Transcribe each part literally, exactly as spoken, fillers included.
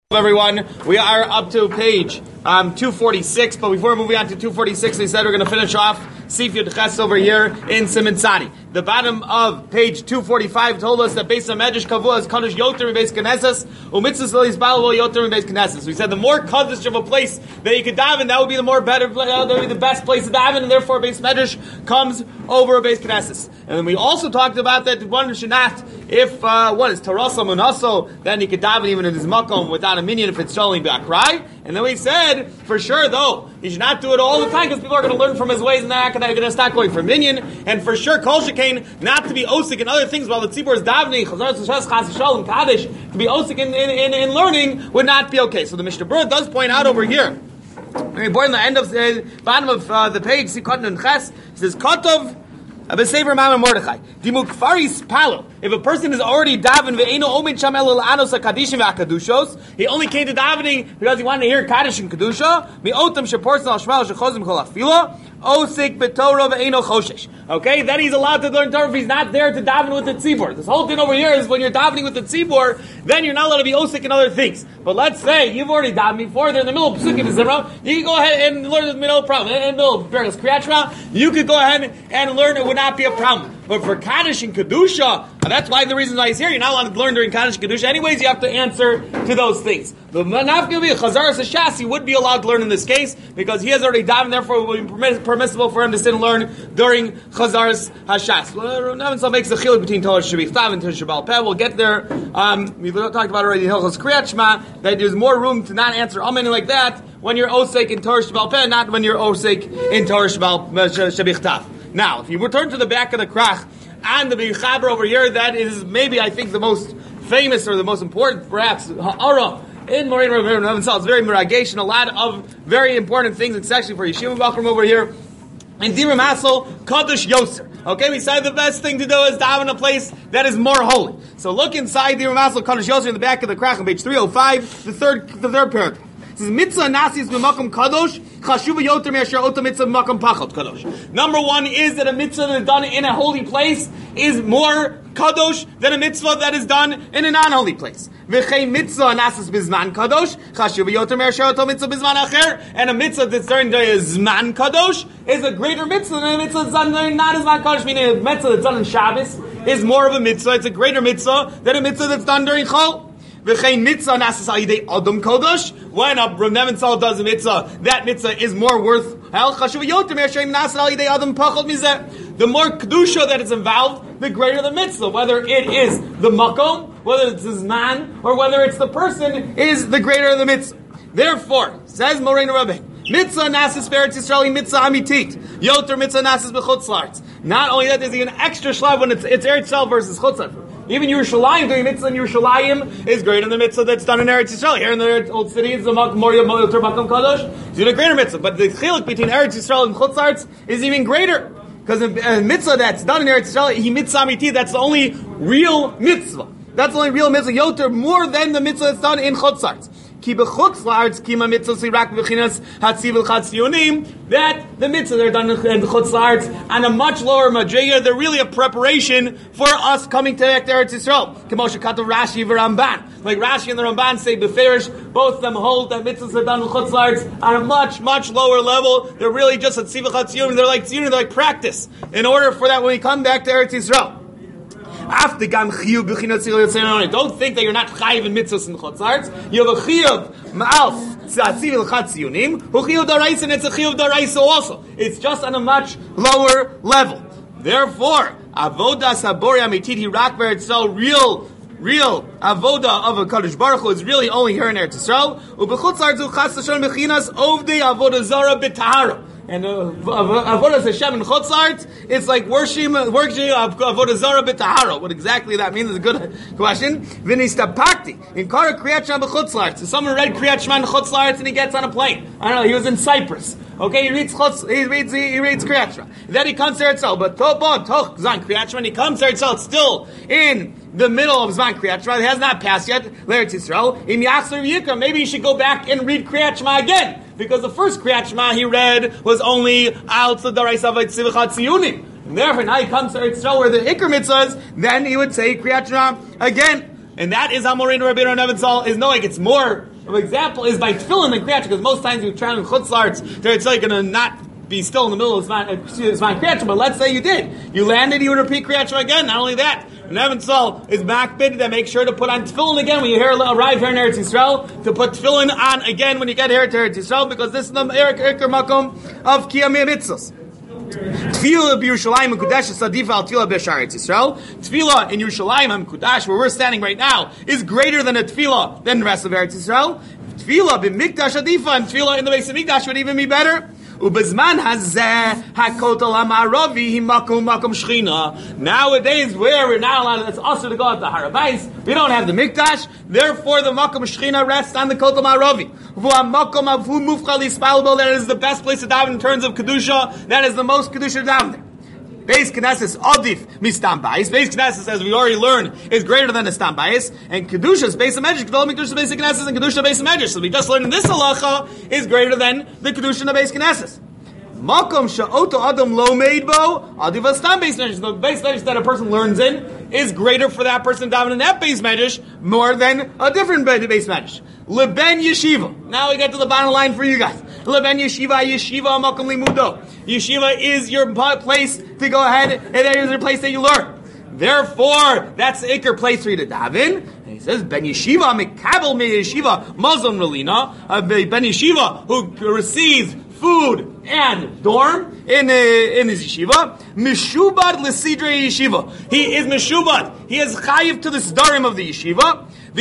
Everyone, we are up to page um, two forty-six, but before moving on to two forty-six, we said we're going to finish off Sif Yud Ches over here in Siman Tzadi. The bottom of page two forty-five told us that based on Medrash Kavua is Kaddish Yoter Beis Knesses, Umitzvos Lo Yisbalel Yoter Beis Knesses. We said the more Kaddish of a place that you could daven, that would be the more better, that would be the best place to daven, and therefore Beis Medrash comes over Beis Knesses. And then we also talked about that one should not, if uh, what is Tarasa Munaso, then you could daven even in his makom without a minion if it's only Ba'akrai. And then we said, for sure though, he should not do it all the time because people are going to learn from his ways and they're going to start going for minion. And for sure, Kol Shekain, not to be osik and other things while the tzibur is davening, Kaddish, to be osik in, in, in, in learning would not be okay. So the Mishnah Berurah does point out over here, born in the end of the bottom of uh, the page, Sikot Nun Ches, it says, Kotov, Abesever Mama Mordechai. Dimukfaris palo. If a person is already daven ve'eno omed sham el anos hakadishim ve'akadushos, he only came to davening because he wanted to hear kaddish and kedusha. Mi'otam sheporson al shmal shechozim kol afila. Osik betorah ve'eno choshesh. Okay, then he's allowed to learn Torah if he's not there to daven with the tzibur. This whole thing over here is when you're davening with the tzibur, then you're not allowed to be osik in other things. But let's say you've already davened before, they're in the middle of Pesukim Zimra, you can go ahead and learn in the middle of problem. In the middle of Berachos Kriyat Shema, you could go ahead and learn, it would not be a problem. But for Kaddish and Kedusha, and that's why the reason why he's here, you're not allowed to learn during Kaddish and Kedusha. Anyways, you have to answer to those things. The Manafgil Chazaras Hashas, he would be allowed to learn in this case, because he has already davened, therefore it would be permissible for him to sit and learn during Chazaras Hashas. Well, Navan makes the chiluk between Torah Shebichtav and Torah Sheba'al Peh. We'll get there. Um, we've talked about already in Hilchos Kriyat Shema, that there's more room to not answer amen like that when you're osek in Torah Sheba'al Peh, not when you're osek in Torah Shebichtav. Now, if you return to the back of the krach, and the Bichaber over here, that is maybe, I think, the most famous or the most important, perhaps, ha'ara, in Moraine Rabbeinu Nebenzahl. It's very miragation, a lot of very important things, especially for Yeshiva Bachram over here. And Diram Hassel, Kaddish Yoser. Okay, we said the best thing to do is daven in a place that is more holy. So look inside Diram Hassel, Kaddish Yoser in the back of the krach on page three oh five, the third, the third paragraph. It says, Mitzvah Nasis b'makom kadosh, chashuva yoter me'asher ota mitzvah b'makom pachot kadosh. Number one is that a mitzvah that is done in a holy place is more kadosh than a mitzvah that is done in a non-holy place. V'chei mitzvah nasis b'zman kadosh, chashuva yoter me'asher ota mitzvah b'zman acher, and a mitzvah that's done during zman kadosh is a greater mitzvah than a mitzvah that's done during not zman kadosh, meaning a mitzvah that's done in Shabbos is more of a mitzvah, it's a greater mitzvah than a mitzvah that's done during Chol. V'chein mitzvah nasis ha'idei adam kodesh. When a Rav Nebenzahl does a mitzvah, that mitzvah is more worth. The more kedusha that is involved, the greater the mitzvah. Whether it is the makom, whether it's his man, or whether it's the person, is the greater the mitzvah. Therefore, says Moraine Rabbeinu, mitzvah nasis Eretz Yisrael mitzvah amitit. Yoter mitzvah nasis b'chutz la'aretz. Not only that, there's even extra shlav when it's, it's Eretz Yisrael versus chutz la'aretz. Even Yerushalayim, doing mitzvah in Yerushalayim is greater than the mitzvah that's done in Eretz Yisrael. Here in the old city, it's the Moria Yoter Makom Kadosh. It's even a greater mitzvah. But the chiluk between Eretz Yisrael and chutz la'aretz is even greater. Because a mitzvah that's done in Eretz Yisrael, he mitzvah amiti, that's the only real mitzvah. That's the only real mitzvah. Yoter, more than the mitzvah that's done in chutz la'aretz. Ki b'chutz la'aretz kima mitzvah sirak v'chinas hatziv l'chatzionim, that the mitzvah they're done in chutz la'aretz on a much lower madriga, they're really a preparation for us coming to Eretz Yisrael. K'moshe katav Rashi v'Ramban. Like Rashi and the Ramban say beferish, both of them hold that mitzvahs are done in chutz la'aretz on a much, much lower level. They're really just hatziv l'chatzionim, they're like tzionim, they're like practice. In order for that when we come back to Eretz Yisrael. Don't think that you're not chayiv in mitzvahs in chutz la'aretz. You have a chiyuv ma'al tzivil chatzionim, who chiyuv daraisa, and it's a chiyuv daraisa also. It's just on a much lower level. Therefore, avodas habori amitit hirak Eretz Yisrael, real, real avoda of a Kadosh Baruch Hu is really only here in Eretz Yisrael. Ubechutz la'aretz uchas tashon bechinas ovdei avodah zara b'tahara. And uh, avodas Hashem in chutz la'aretz, it's like worshiping worshiping avodah zara b'tahara. What exactly that means is a good question. V'nistapakti in kara kriyat shema b'chutz la'aretz. So someone read kriyat shema in chutz la'aretz and he gets on a plane. I don't know. He was in Cyprus. Okay, he reads chutz, he reads he, he reads kriyat shema. Then he comes to Eretz Yisrael, but tobo toch zan kriyat shema. He comes to Eretz Yisrael, it's still in the middle of Zman Kriyat Shema. It has not passed yet. L'Eretz Yisrael. In Yachzer Yikra, maybe he should go back and read Kriyat Shema again. Because the first Kriyat Shema he read was only Al Tzadarais Avay Tzivichat Tziyunim. And therefore, now he comes to Eretz Yisrael where the Iker Mitzvah is, then he would say Kriyat Shema again. And that is how Moraine Rabbeinu Nebenzahl is knowing. It's more example is by tefillin and kriyat, because most times you travel in chutz la'aretz, it's like going to not be still in the middle of Zman Kriyat Shema, but let's say you did. You landed, you would repeat Kriyat Shema again. Not only that, Neven Sol is makbid that make sure to put on tefillin again when you hear, arrive here in Eretz Yisrael, to put tefillin on again when you get here to Eretz Yisrael, because this is the Ereker Makom of Kiyamei Mitzvos. Tefillah b'Yerushalayim Mekudash Sadifa al Tefillah b'Shar Eretz Yisrael. Tefillah in Yerushalayim Mekudash, where we're standing right now, is greater than a tefillah than the rest of Eretz Yisrael. Tefillah b'Mikdash Adifa, and tefillah in the base of Mikdash would even be better. Ubezman hazeh hakotel ha'ma'aravi himakom makom shchina. Nowadays, where we're not allowed, it's also to go at the Harabais. We don't have the Mikdash, therefore the makom shchina rests on the kotel ma'aravi. V'hamakom avu mufchal ispalbo. That is the best place to daven in terms of kedusha. That is the most kedusha daven there. Beis Knesses Adif Mistam Bayis. Beis Knesses, as we already learned, is greater than the Stam Bayis. And Kedusha's Beis Medrash, developing Kedusha's Beis Knesses and Kedusha Beis Medrash. So we just learned in this halacha is greater than the Kedusha of Beis Knesses. Makom Sha'oto Adam Lo Meidbo Adif Stam Beis Medrash. The Beis Medrash that a person learns in is greater for that person davening in that Beis Medrash more than a different Beis Medrash. Leben Yeshiva. Now we get to the bottom line for you guys. Leben Yeshiva, Yeshiva Makom Limudo. Yeshiva is your place to go ahead, and that is your place that you learn. Therefore, that's the Iker place for you to daven. And he says, Ben Yeshiva Mekabel Me Yeshiva Mazon Relina. Ben Yeshiva who receives food and dorm in uh, in his yeshiva. Meshubad L'Sidre Yeshiva. He is Meshubad. He is chayiv to the sdarim of the yeshiva. If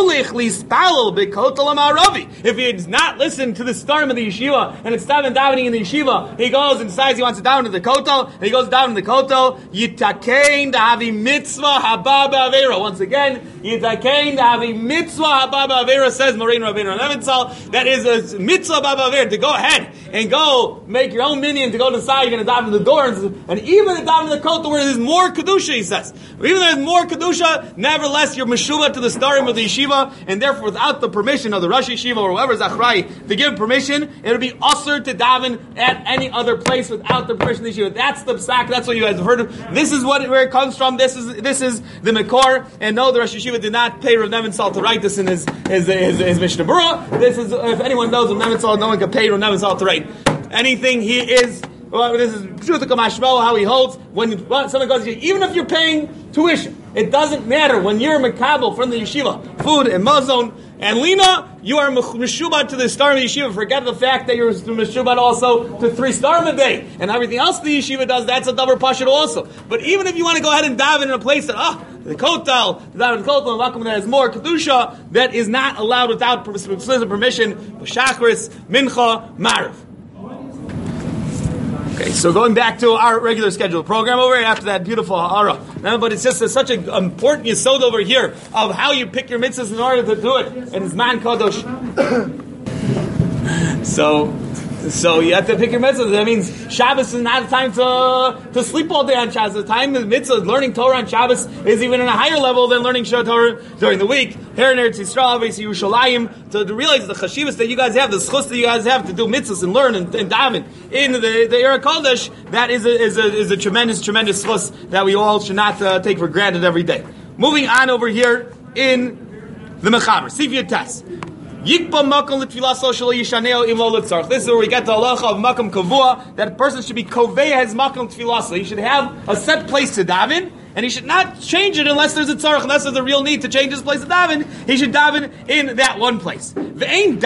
he does not listen to the sdarim of the yeshiva, and it's daven davening in the yeshiva, he goes and decides he wants to daven to the kotel, and he goes down in the kotel, Yitakein Dahavi Mitzvah Haba Ba'avera. Once again, Yitakein Dahavi Mitzvah Haba Ba'avera, says Morein Rabbeinu Neventzal. That is a mitzvah Ba'avera, to go ahead and go make your own minion to go decide you're going to daven to the doors, and even to daven to the kotel where there's more kedusha, he says. Even though there's more kedusha, nevertheless you're meshuvah to the starim of the yeshiva, and therefore without the permission of the Rosh Yeshiva or whoever's achrai to give permission, it would be usher to daven at any other place without the permission of the yeshiva. That's the psak. That's what you guys have heard of. This is what where it comes from. This is this is the Makor. And no, the Rosh Yeshiva did not pay Rav Neventzal to write this in his his his, his Mishnah Berurah. This is, if anyone knows Rav Neventzal, no one can pay Rav Neventzal to write anything. He is. Well, this is Pshuta Kamashmo, how he holds. When well, someone goes, even if you're paying tuition, it doesn't matter. When you're Makabel from the yeshiva, food and mazon and lina, you are Meshubad to the star of the yeshiva. Forget the fact that you're Meshubad also to three star a day. And everything else the yeshiva does, that's a double pashut also. But even if you want to go ahead and daven in a place that, ah, the kotel, the daven kotel, and that has more kedusha, that is not allowed without explicit permission, B'shachris, mincha, mariv. Okay, so going back to our regular scheduled program over here after that beautiful ha'ara. No, but it's just a, such an important yesod over here of how you pick your mitzvahs in order to do it. And it's man kadosh. so, so you have to pick your mitzvahs. That means Shabbos is not a time to to sleep all day on Shabbos. The time of mitzvah, learning Torah on Shabbos, is even in a higher level than learning Torah during the week. Here in Eretz Yisrael, obviously Yerushalayim, to, to realize the chashivas that you guys have, the schus that you guys have to do mitzvahs and learn and, and daven in the the Erev Kodesh, that is a is a is a tremendous tremendous schus that we all should not uh, take for granted every day. Moving on over here in the Mechaber, Sifya Tes. This is where we get the halacha of makam kavua, that a person should be koveya his makam tefillah. He should have a set place to daven, and he should not change it unless there's a tzarech, unless there's a real need to change his place to daven. He should daven in that one place. It's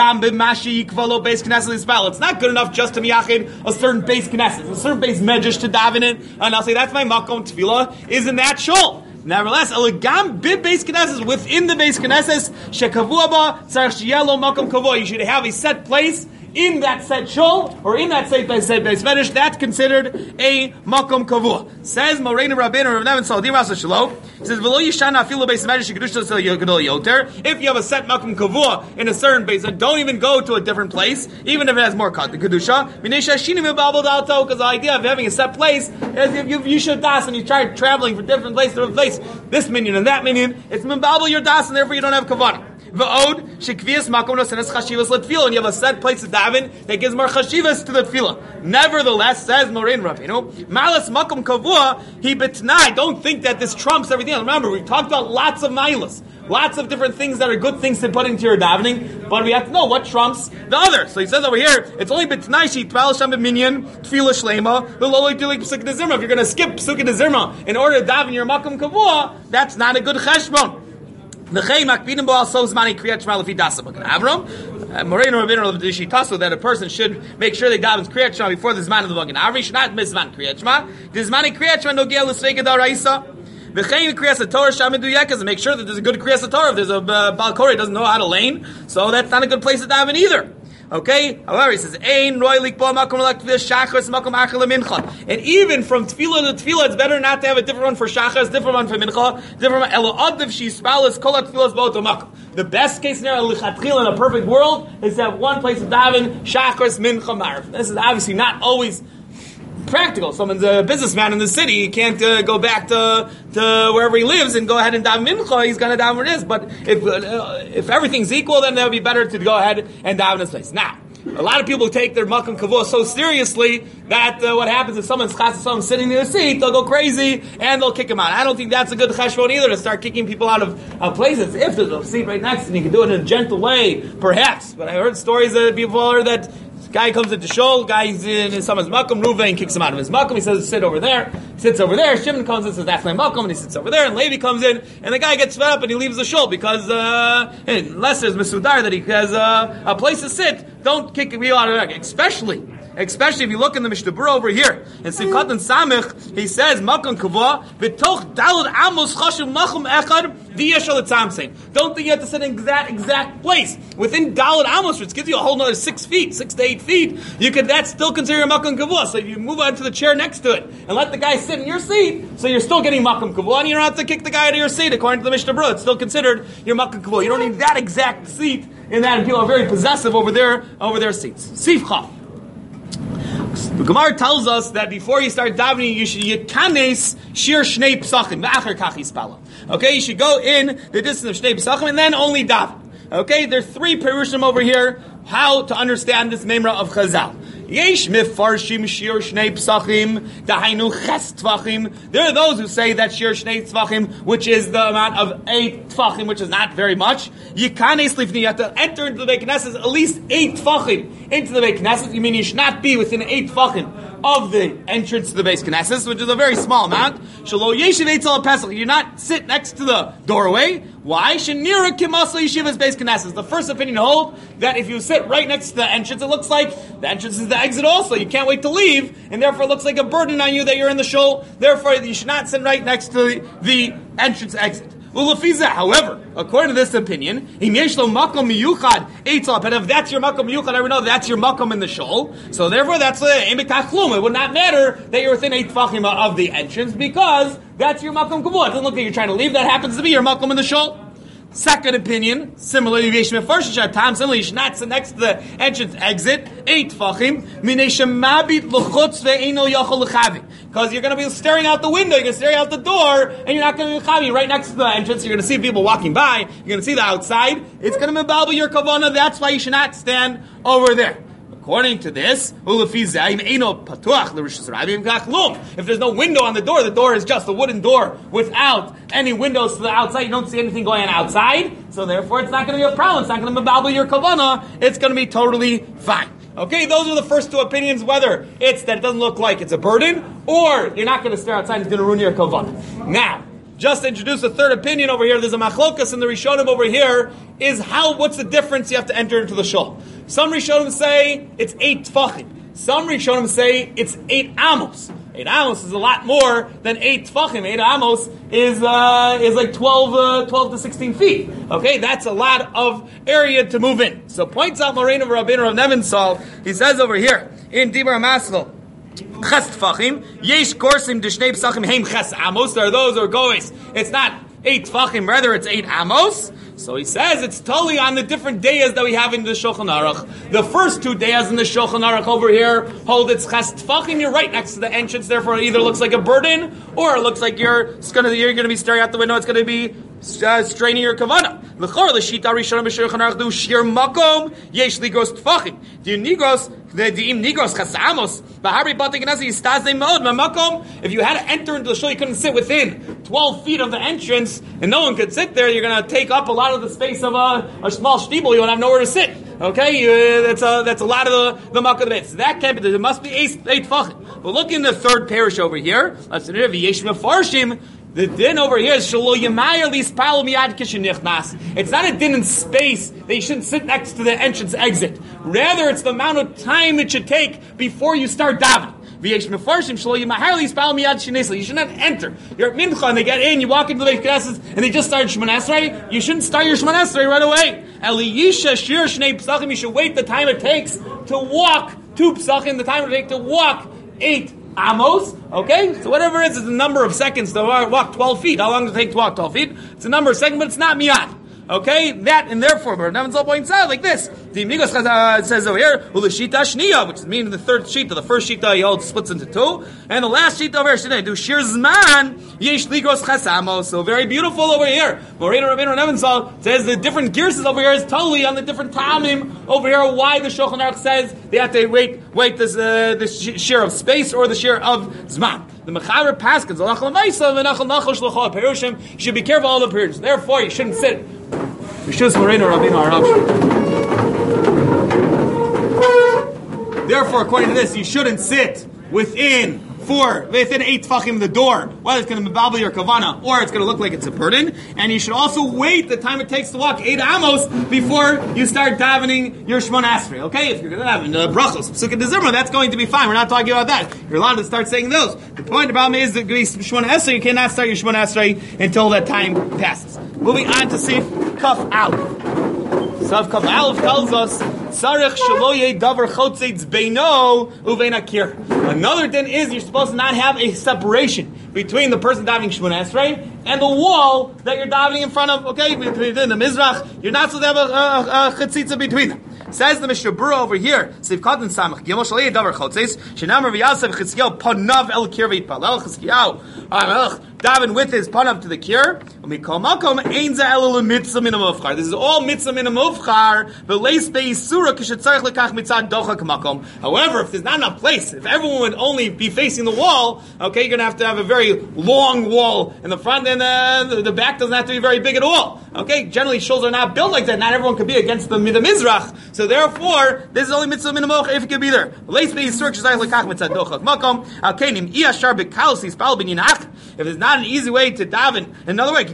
not good enough just to miyachid a certain base knesset, a certain base medrash to daven in, and I'll say that's my makam tefillah is in that shul. Nevertheless, elegam bib base knesses within the base knesses shekavua ba tzarich sheyelo makam kavua. You should have a set place in that set shul or in that set base medrash. That's considered a makam kavua. Says Moreinu Rabbeinu Rav Neventzal Diras Shalom. He says v'lo yishana afilu base medrash kedusha gadol yoter. If you have a set makam kavua in a certain base, don't even go to a different place, even if it has more kedusha. Because the idea of having a set place is if you, you should das and you try traveling from different place to different place, this minion and that minion, it's mimbabel your das, and therefore you don't have kavanah. V'od shekvias makom nosenes chashivas letfila, and you have a set place of daven that gives more chashivas to the tefillah. Nevertheless, says Morein Rabbeinu, malas makom kavua he betnai. Don't think that this trumps everything else. Remember, we've talked about lots of milas. Lots of different things that are good things to put into your davening, but we have to know what trumps the other. So he says over here, it's only b'tnai she tval sham b'minyan tefillah shlema v'lo lo'yidulik p'sukah dezirma. If you're going to skip p'sukah dezirma in order to daven your makom kavua, that's not a good cheshbon. V'chei makpidim bo al so zmani kriyat shema lefi dasa b'kan Avram. Moreno Rabbeinu of the Shitasu that a person should make sure they daven kriyat shema before the zman of the b'kan Avram. Should not miss zman kriyat shema. The zmani kriyat shema nogia l'sreika da'araisa. V'chein kriyas Torah shamiduyekas, and make sure that there's a good kriyas Torah. If there's a uh, balkori doesn't know how to lane, so that's not a good place to daven either. Okay. However, he says ein roy likbo makom l'tefillah shachar makom achar lemincha, and even from tefillah to tefillah, it's better not to have a different one for shachar, different one for mincha, different one. Elo adav she spalas kol tefillas both makom. The best case scenario lichatchil in a perfect world is to have one place to daven shachar, mincha, marv. This is obviously not always practical. Someone's a businessman in the city, he can't uh, go back to to wherever he lives and go ahead and daven mincha. He's going to daven where it is. But if uh, if everything's equal, then it would be better to go ahead and daven this place. Now, a lot of people take their makom kavua so seriously that uh, what happens if someone's chas someone sitting in their seat, they'll go crazy and they'll kick him out. I don't think that's a good cheshbon either, to start kicking people out of uh, places. If there's a seat right next to you, you can do it in a gentle way, perhaps. But I heard stories that people that guy comes into shul, guy's in someone's makom, Ruvain kicks him out of his makom, he says, sit over there, sits over there, Shimon comes in and says, that's my makom, and he sits over there, and Levi comes in, and the guy gets fed up and he leaves the shul, because, uh, unless there's Mesudar that he has uh, a place to sit, don't kick me out of there, especially, especially if you look in the Mishnah Berurah over here, in Simchat and Samech, he says, makom kavua, v'toch dalad amos chashuv makom echad, v'yeshal etzamsein. Don't think you have to sit in that exact place. Within dalad amos, which gives you a whole another six feet, six to eight feet, you could, that's still considered makom kavua. So you move on to the chair next to it, and let the guy sit in your seat, so you're still getting makom kavua, and you don't have to kick the guy out of your seat, according to the Mishnah Berurah. It's still considered your makom kavua. You don't need that exact seat in that, and people are very possessive over their, over their seats. Sifcha. The Gemara tells us that before you start davening, you should yikanes shir shnei psachim v'acher kach yispala. Okay, you should go in the distance of shnei psachim and then only daven. Okay, there's three perushim over here how to understand this memra of Chazal. Yesh mefarshim shir shnei psachim dahainu ches tvachim. There are those who say that shir shnei tvachim, which is the amount of eight tvachim, which is not very much. Yikanes lifni, you have to enter into the Beit Knesset at least eight tvachim into the Beit Knesset. You mean you should not be within eight tvachim of the entrance to the Beit Knesset, which is a very small amount. Shelo yeshiv eitzel pesach. You not sit next to the doorway. Why? Shenira kimasa yeshivas Beit Knesset. The first opinion hold that if you sit right next to the entrance, it looks like the entrance is the exit also. You can't wait to leave, and therefore it looks like a burden on you that you're in the shul. Therefore, you should not sit right next to the, the entrance exit. However, according to this opinion, if that's your makom miyuchad, I would know that's your makom in the shul. So therefore, that's a emikachlum. It would not matter that you're within eight tefachim of the entrance, because that's your makom kavua. It doesn't look like you're trying to leave. That happens to be your makom in the shul. Second opinion, similarly, you should not sit next to the entrance exit, eight tefachim, because you're going to be staring out the window, you're going to stare out the door, and you're not going to be chavi right next to the entrance. You're going to see people walking by, you're going to see the outside. It's going to be balba your kavana. That's why you should not stand over there. According to this, if there's no window on the door, the door is just a wooden door without any windows to the outside. You don't see anything going on outside, so therefore it's not going to be a problem. It's not going to be balba your kavana. It's going to be totally fine. Okay, those are the first two opinions, whether it's that it doesn't look like it's a burden, or you're not going to stare outside and it's going to ruin your kavana. Now, just to introduce a third opinion over here, there's a machlokas in the Rishonim over here, is how, what's the difference you have to enter into the shul? Some Rishonim say it's eight tefachim. Some Rishonim say it's eight amos. Eight amos is a lot more than eight tefachim. Eight amos is uh, is like twelve, uh, twelve to sixteen feet. Okay, that's a lot of area to move in. So points out Morein of Rabbeinu Rav Nebenzahl, he says over here, in Dibur HaMaskal, ches tefachim, yesh korsim d'shnei psachim heim ches amos. There are those who are goys. It's not eight tefachim, rather it's eight amos. So he says it's totally on the different dayas that we have in the Shulchan Aruch. The first two dayas in the Shulchan Aruch over here hold it's ches tefachim. You're right next to the entrance, therefore it either looks like a burden or it looks like you're it's gonna you're gonna be staring out the window. It's gonna be uh, straining your kavana. L'chor l'shita rishon b'shulchan aruch du shir makom yesh ligos tfachim. The nigros, the im nigros chasamos. B'harbi batik nasi yistazei mod makom. If you had to enter into the shul, you couldn't sit within twelve feet of the entrance, and no one could sit there. You're going to take up a lot of the space of a, a small shtibel. You won't have nowhere to sit. Okay, uh, that's a that's a lot of the the makkah of the So that can't be. There must be eight eight tfachim. But look in the third parish over here. That's an interview. Yesh mefarshim. The din over here is shelo yemay lis pal miyad kishenichnas. It's not a din in space that you shouldn't sit next to the entrance exit. Rather, it's the amount of time it should take before you start davening. You should not enter. You're at Mincha and they get in, you walk into the Beit Knesset and they just start Shemon Esrei. You shouldn't start your Shemon Esrei right away. You should wait the time it takes to walk two Psachim, the time it takes to walk eight Amos. Okay? So whatever it is, it's a number of seconds to walk twelve feet. How long does it take to walk twelve feet? It's a number of seconds, but it's not miyad. Okay, that and therefore, but Nevin's points out like this. The Migos uh, says over here, "Ulashita shniya," which is meaning the third sheet. The first sheet he holds splits into two, and the last sheet over here should do shir zman yesh ligos chasamos. So very beautiful over here. Moreno Rabbeinu Nevin's says the different gears over here is totally on the different tamim over here. Why the Shulchan Aruch says they have to wait, wait this uh, this share of space or the share of zman. The Mechaber Paskins, you should be careful of all the periods. Therefore, you shouldn't sit. Therefore, according to this, you shouldn't sit within four, within eight tefachim of the door, whether it's going to babble your kavana or it's going to look like it's a burden. And you should also wait the time it takes to walk eight amos before you start davening your Shemon Esrei. Okay, if you're going to have uh, brachos, psukkah dezimra, that's going to be fine. We're not talking about that. You're allowed to start saying those. The point about me is that Shemon Esrei, you cannot start your Shemon Esrei until that time passes. Moving on to see Kaf Aleph. Sav Kaf Aleph tells us, Sarech shaloye davar chotzeitz beino uvein akir. Another din is you're supposed to not have a separation between the person davening Shemon Esrei and the wall that you're davening in front of. Okay, between the Mizrach, you're not supposed to have a, a, a chitzitza between them. Says the Mishnah Berurah over here, Sivkat and Samach Gimel Shalei Davar Chotzeis Shenamar V'Yasev Chizkiyahu Panav El Kir V'Yitpalel Chizkiyahu Melech daven with his panav to the kir. Umikol Makom Ein Za Elo L'Mitzvah Min HaMuvchar. This is all Mitzvah Min HaMuvchar. V'Leis Be'Yisura Kishetzarich Lekach Mitzad Dochak Makom. However, if there's not enough place, if everyone would only be facing the wall, okay, you're going to have to have a very long wall in the front, and uh, the, the back doesn't have to be very big at all. Okay, generally shuls are not built like that. Not everyone can be against the, the Mizrach. So therefore, this is only mitzvah min HaMuvchar if it can be there. If it's not an easy way to daven, another way,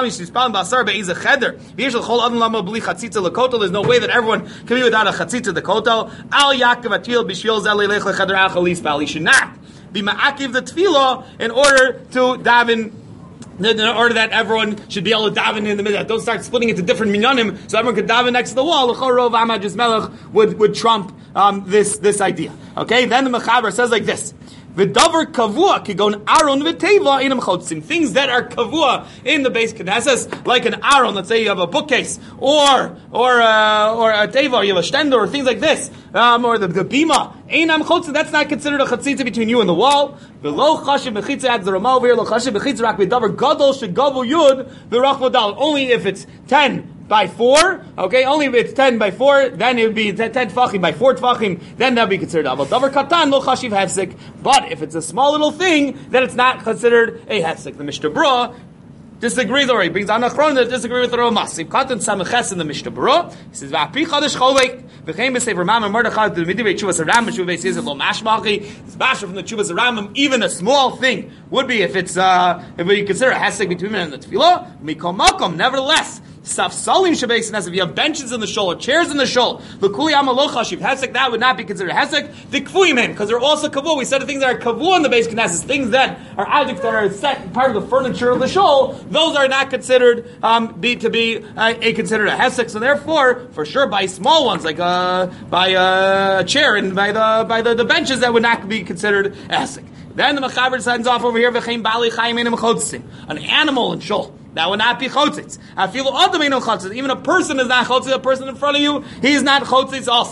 there's no way that everyone can be without a chatzitza the kotel. Al Yaakov atil b'shvil zeh leilech lecheder achalis b'al. You should not be ma'akiv the tefillah in order to daven. In order that everyone should be able to daven in the middle. Don't start splitting into different minyanim so everyone could daven next to the wall. The Chorov Amad Melech would would trump um, this this idea. Okay, then the Mechaber says like this. V'davar kavua kigon aron v'teva inam chotzim. Things that are kavua in the base Knesset, like an aron. Let's say you have a bookcase, or or uh, or a teva, or you have a shtender, or things like this, um, or the, the bima. Einam chotzim. That's not considered a chatzitza between you and the wall. V'lo chashiv b'chitza adz the Rama over here. Lo chashiv b'chitza rak v'davar gadol shegavu yud v'rach v'dal. Only if it's ten by four, okay, only if it's ten by four, then it would be ten tefachim by four tefachim, then that would be considered aval. Davar katan, lo chashiv hefsek. But if it's a small little thing, then it's not considered a hefsek. The Mishnah Berurah disagrees already. Brings on Achron that disagree with the Ramah. If katan samaches in the Mishnah Berurah, he says, v'api chadash cholek, v'chein b'sefer Ramam Mordechai, the midivei Tshuvas Aram, Tshuvas says lo mashmachi. It's basher from the Tshuvas Aram. Even a small thing would be if it's uh, if we consider a hefsek between men and the tefillah. Mikol makom, nevertheless. Safsalim shabeis, if you have benches in the shul or chairs in the shul, the kuli amalochashiv hesek, that would not be considered hesek. The kfuim, because they're also kavua. We said the things that are kavua in the base knesses, things that are objects that are set part of the furniture of the shul, those are not considered um, be to be uh, a considered a hesek. So therefore, for sure, by small ones like uh, by a chair and by the by the, the benches, that would not be considered a hesek. Then the Mechaber sends off over here v'chein bali chayim enim chotzim, an animal in shul. That would not be chotzitz. I feel other no chotzitz. Even a person is not chotzitz. A person in front of you, he is not chotzitz also.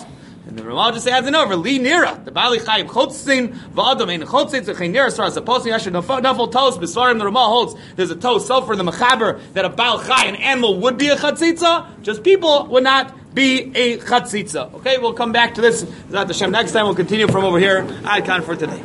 And the Ramah just adds it over. Li nira. The Bali Chayim Chotzin v'adam ein Chotzin tzechay nira. So as opposed to Yashar Nafal Tos B'Svarim, the Ramah holds there's a Tos Sofer in the Mechaber that a Baal Chai, an animal, would be a Chatzitza. Just people would not be a Chatzitza. Okay, we'll come back to this. Next time we'll continue from over here. Ad Kan for today.